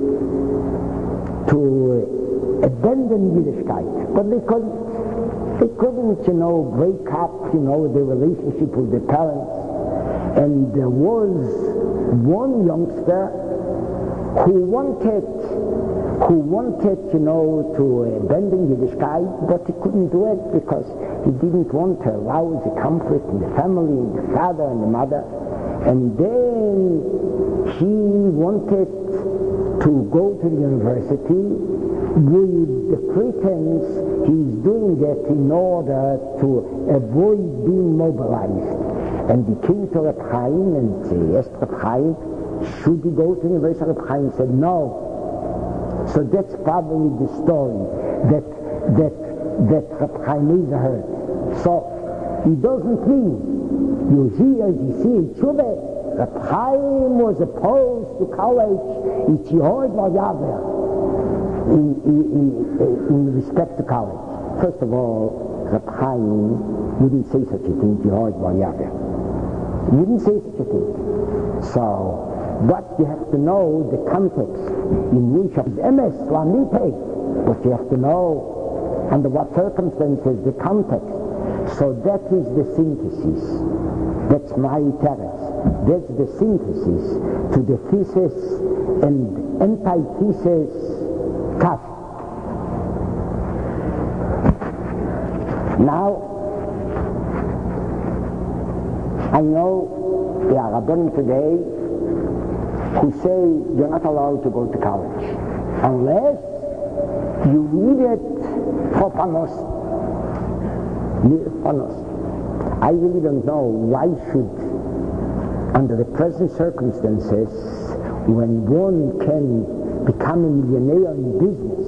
to abandon Yiddishkeit, but they couldn't. They couldn't, you know, break up, you know, their relationship with their parents. And there was one youngster who wanted, who wanted, you know, to abandon Yiddishkeit, but he couldn't do it because he didn't want to arouse a conflict in the family, in the father and the mother. And then he wanted to go to the university with the pretense he's doing it in order to avoid being mobilized. And he came to Reb Chaim and he asked Reb Chaim, should he go to the university? Reb Chaim said no. So that's probably the story that that that Reb Chaim Ozer heard. So it doesn't mean you hear, you see in Tshuva, Reb Chaim was opposed to college. It's Yehoid Vayaver in, in, in, in respect to college. First of all, Reb Chaim wouldn't say such a thing, Yehoid Vayaver. He wouldn't say such a thing. So, but you have to know the context in which M S Lamipe, but you have to know under what circumstances the context. So that is the synthesis. That's my terrace. That's the synthesis to the thesis and antithesis kaf. Now, I know there are Rabbanim today who say you're not allowed to go to college unless you need it for panos. panos. I really don't know why should, under the present circumstances, when one can become a millionaire in business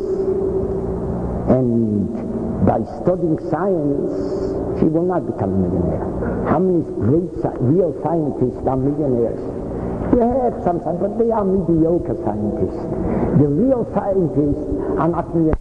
and by studying science, he will not become a millionaire. How many great real scientists are millionaires? You have some, but they are mediocre scientists. The real scientists are not millionaires.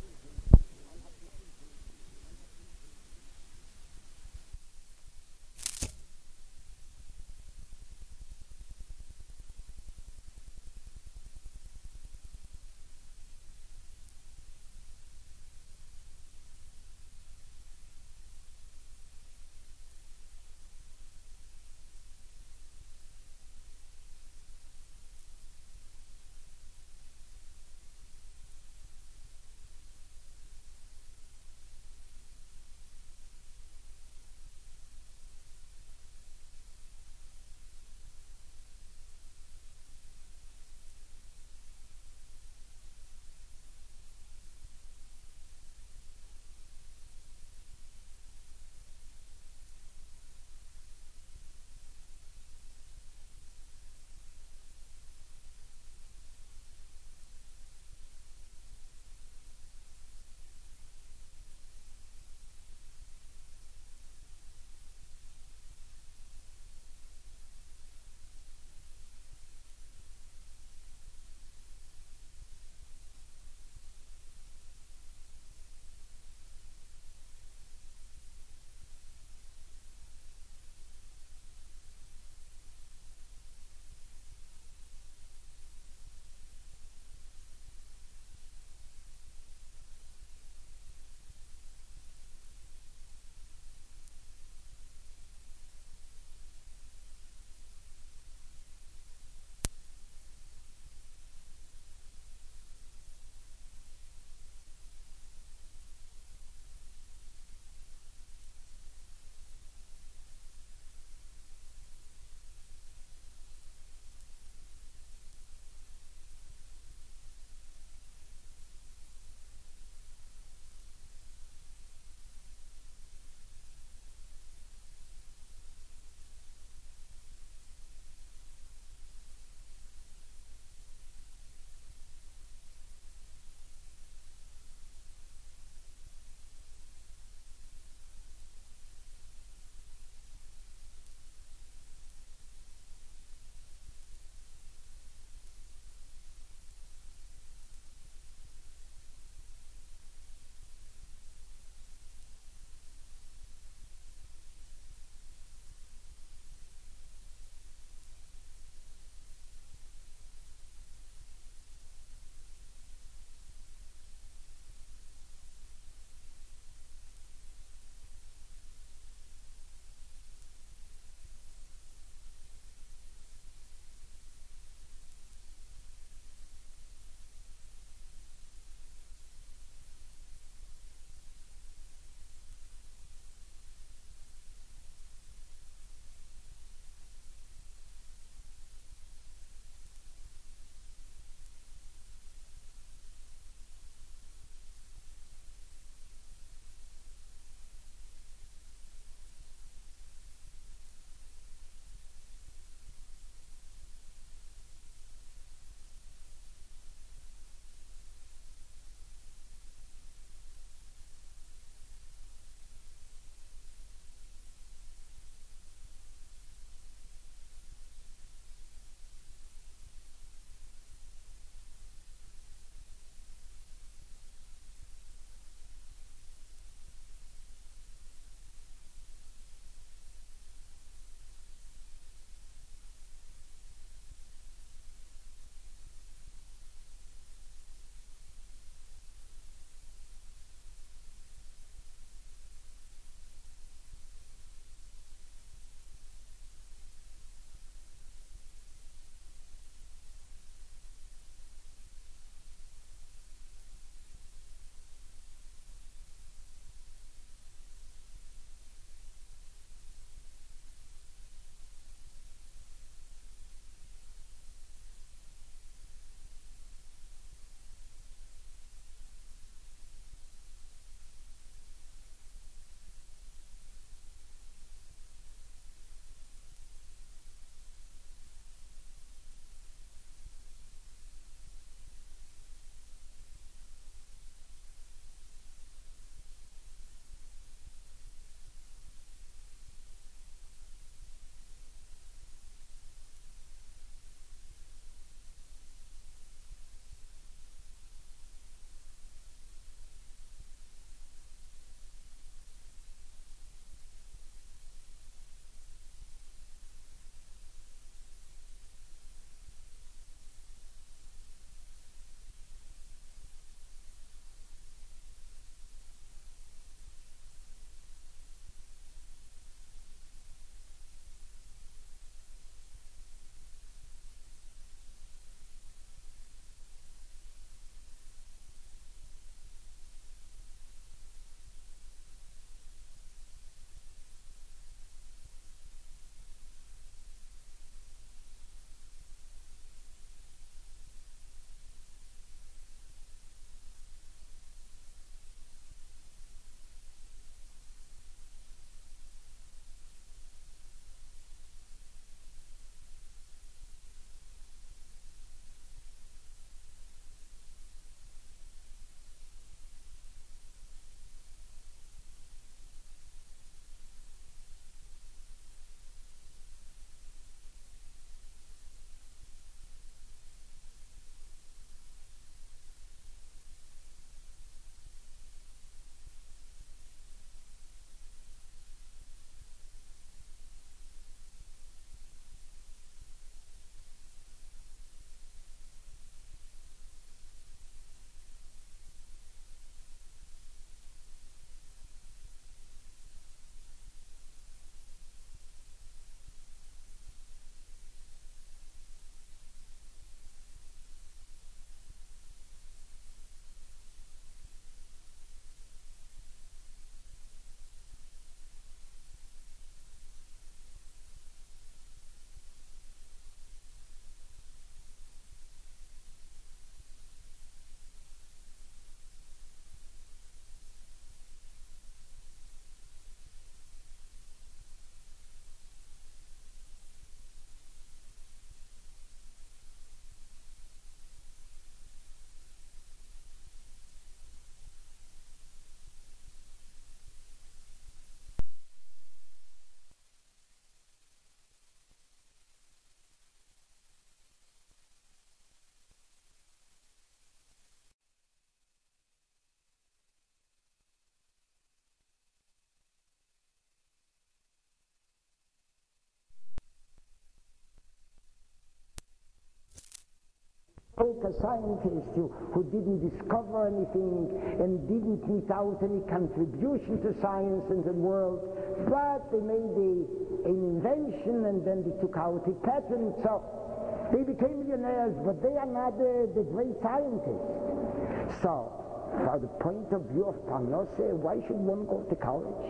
Like a scientist who, who didn't discover anything and didn't meet out any contribution to science and the world, but they made a, an invention and then they took out a patent, so they became millionaires, but they are not the, the great scientists. So, from the point of view of Parnasseh, why should one go to college?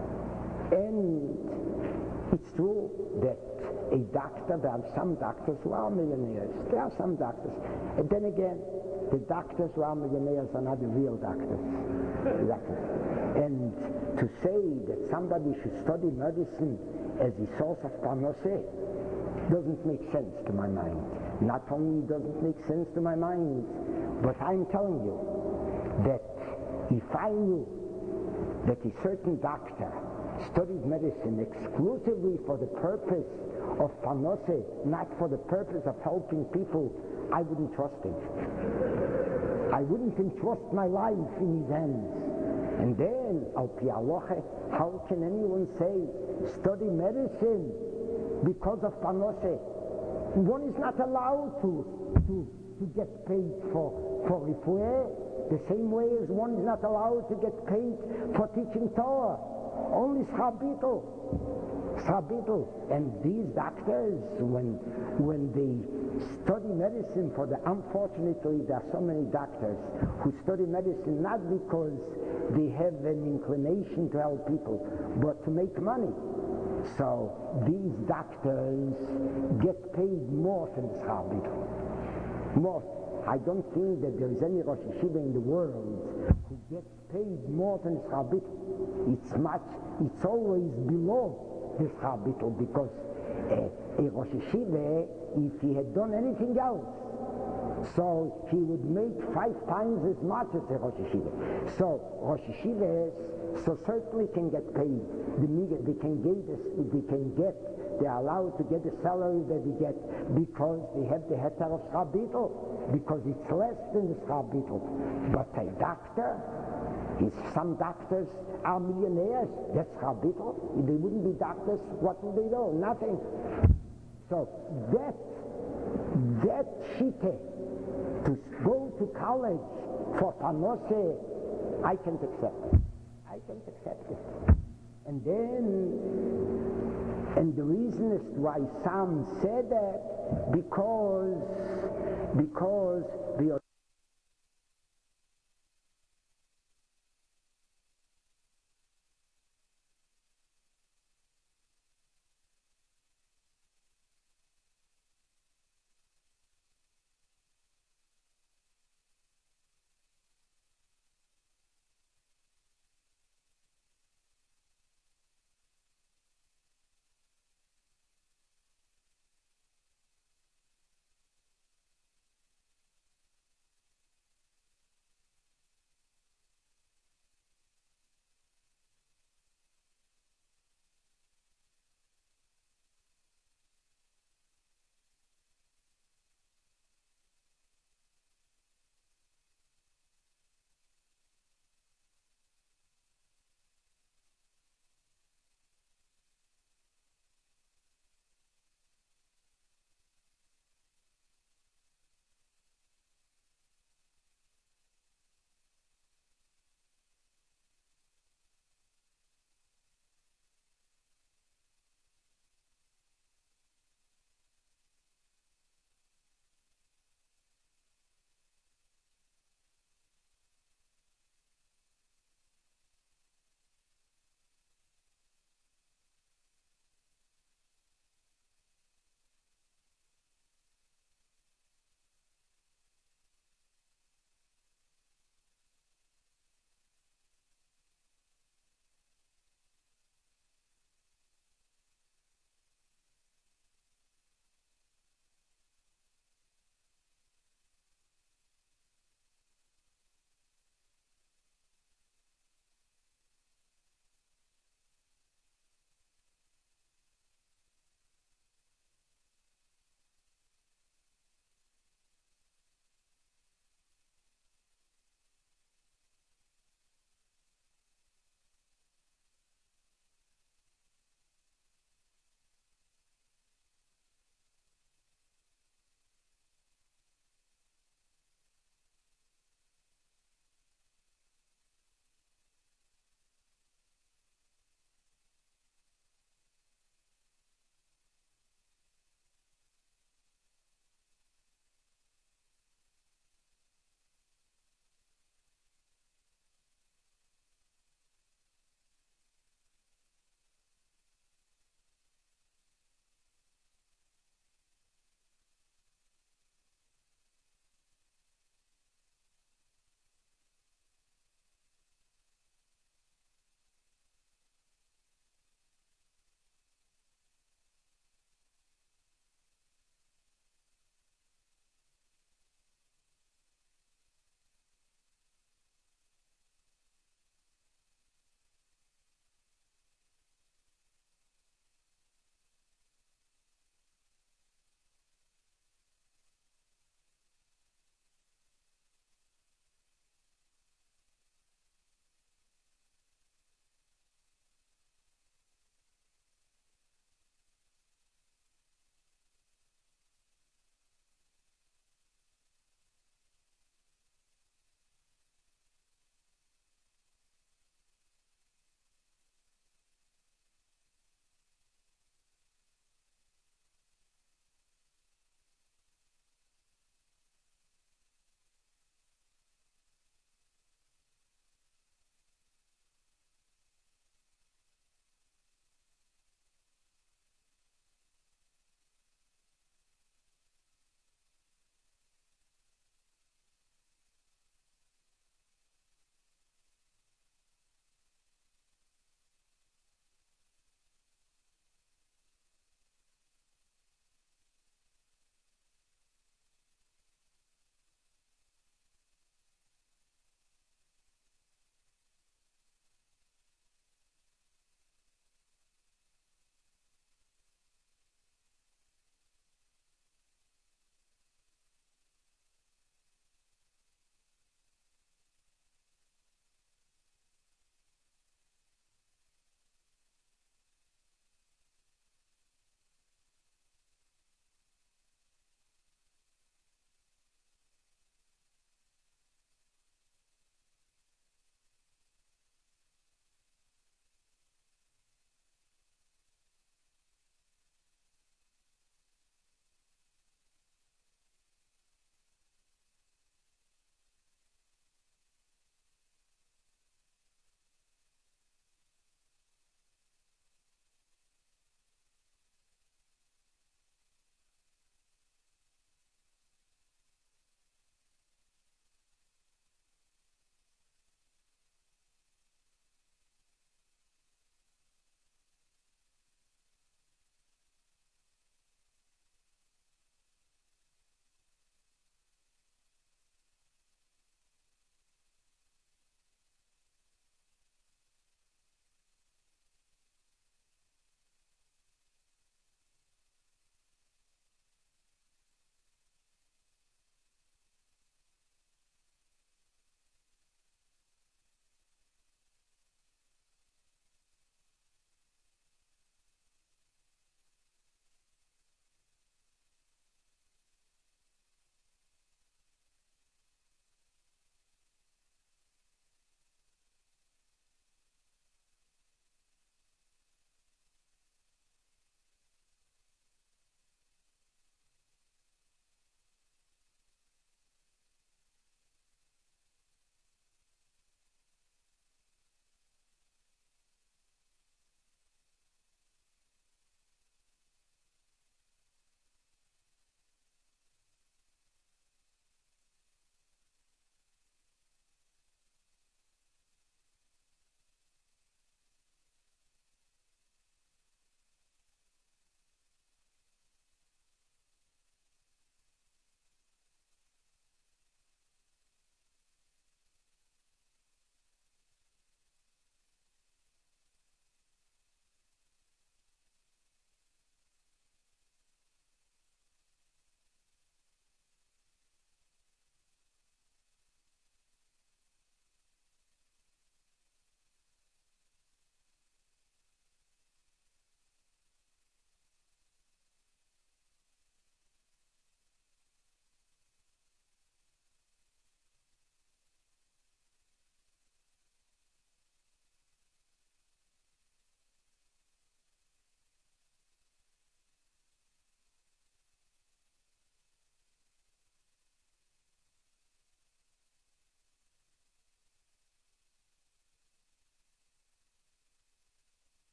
And it's true that a doctor, there are some doctors who are millionaires. There are some doctors. And then again, the doctors who are millionaires are not the real doctors. doctors. And to say that somebody should study medicine as a source of Parnasseh doesn't make sense to my mind. Not only doesn't make sense to my mind, but I'm telling you that if I knew that a certain doctor studied medicine exclusively for the purpose of Parnasseh, not for the purpose of helping people, I wouldn't trust him. I wouldn't entrust my life in his hands. And then, al pi halacha, how can anyone say, study medicine because of Parnasseh? One is not allowed to, to, to get paid for, for refuah, the same way as one is not allowed to get paid for teaching Torah. Only Schabitl. Schabitl. And these doctors, when, when they study medicine for the, unfortunately there are so many doctors who study medicine not because they have an inclination to help people, but to make money. So these doctors get paid more than Schabitl. More. I don't think that there is any Rosh Yeshiva in the world who gets paid more than Schabitl. It's much, it's always below the Schabitl, because uh, a Rosh Yeshiva, if he had done anything else, so he would make five times as much as a Rosh Yeshiva. So Rosh Yeshivas so certainly can get paid. The, they can get this, they can get, they are allowed to get the salary that they get because they have the heter of Schabitl, because it's less than the Schabitl. But a doctor, is, some doctors are millionaires, that's Schabitl. If they wouldn't be doctors, what would they know? Nothing. So that, that shite, to go to college for Parnasseh, I can't accept it. I can't accept it. And then, and the reason is why some said that, because, because the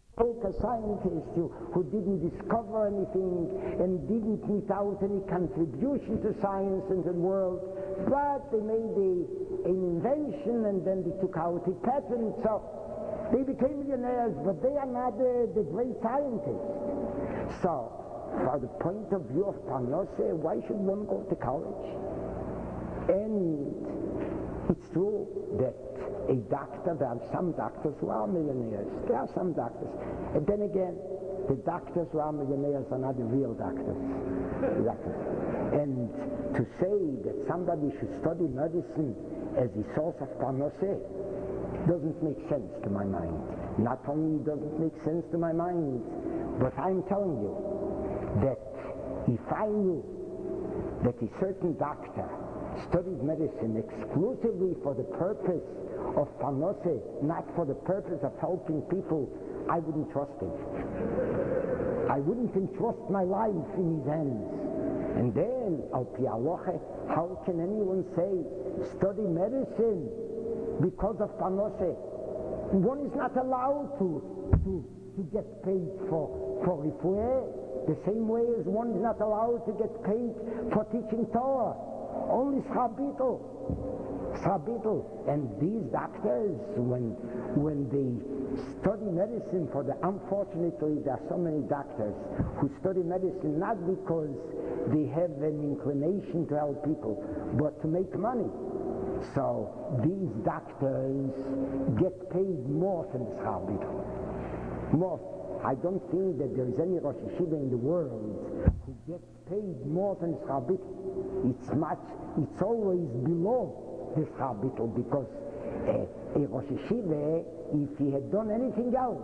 Take a scientist who, who didn't discover anything and didn't meet out any contribution to science and the world, but they made a, an invention and then they took out a patent, so they became millionaires, but they are not the, the great scientists. So, for the point of view of Parnasseh, why should one go to college? And it's true that a doctor, there are some doctors who are millionaires. There are some doctors. And then again, the doctors who are millionaires are not the real doctors. doctors. And to say that somebody should study medicine as the source of Parnasseh doesn't make sense to my mind. Not only doesn't make sense to my mind, but I'm telling you that if I knew that a certain doctor studied medicine exclusively for the purpose of Parnasseh, not for the purpose of helping people, I wouldn't trust him. I wouldn't entrust my life in his hands. And then, al pi halacha, how can anyone say, study medicine because of Parnasseh? One is not allowed to, to, to get paid for, for refuah, the same way as one is not allowed to get paid for teaching Torah. Only Schabitel. Schabitel. And these doctors, when, when they study medicine for the, unfortunately, there are so many doctors who study medicine not because they have an inclination to help people, but to make money. So these doctors get paid more than the Schabitel. More. I don't think that there is any Rosh Yeshiva in the world who gets paid more than Schabitel. It's much, it's always below the Schabitel, because uh, a Rosh Yeshiva, if he had done anything else,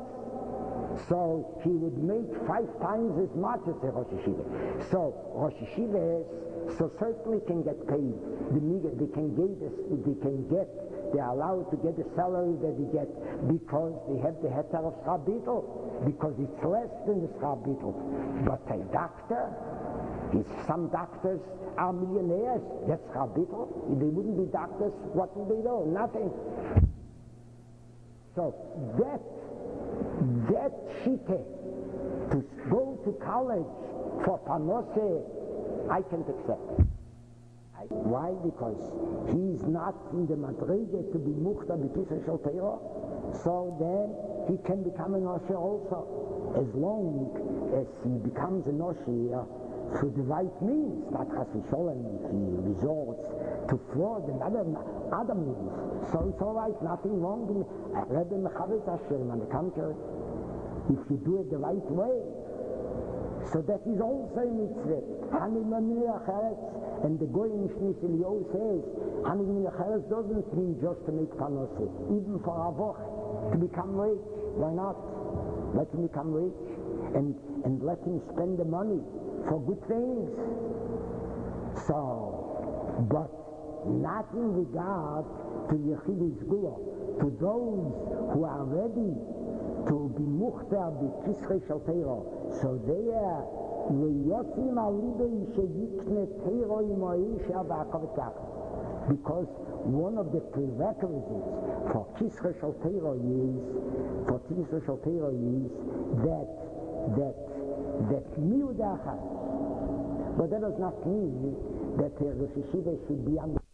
so he would make five times as much as a Rosh Yeshiva. So Rosh Yeshivas so certainly can get paid. The, they can get, they can get, they are allowed to get the salary that they get because they have the heter of Schabitel, because it's less than the Schabitel. But a doctor, is some doctors are millionaires, that's Schabitel. If they wouldn't be doctors, what would they do? Nothing. So that that shite, to go to college for Parnasseh, I can't accept it. I, why? Because he's not in the madrege to be muchta b'kisei shel Torah, so then he can become a nosher also, as long as he becomes a nosher through the right means, not chas v'sholem, if he resorts to fraud and other, other means. So it's all right, nothing wrong. Rebbe Mechavet Hashem, on the contrary, if you do it the right way. So that is also a mitzvah. Hanig min acheretz, and the Goyim Shnis Eliyahu says, Hanig min acheretz doesn't mean just to make Parnasseh, even for Avoch, to become rich. Why not? Let him become rich, and, and let him spend the money for good things. So, but not in regard to Yechidei Sgula, to those who are ready to be muchter b'kisrei shel Torah, so they are leyotzim alibei sheyikne Torah imoisha v'akavetak, because one of the prerequisites for kisrei shel Torah is for kisrei shel Torah is that that that miudachas. But that does not mean that the Rosh Yeshiva should be under